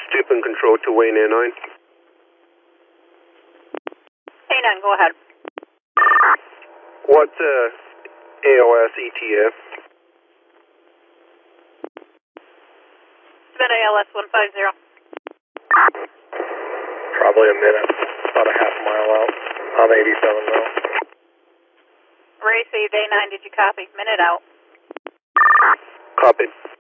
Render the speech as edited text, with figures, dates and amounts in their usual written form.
Stupid control to Wayne Air 9. A9, go ahead. What's AOS ETA? Submit ALS 150. Probably a minute, about a half mile out. I'm 87 now. Ray, A9, did you copy? Minute out. Copied.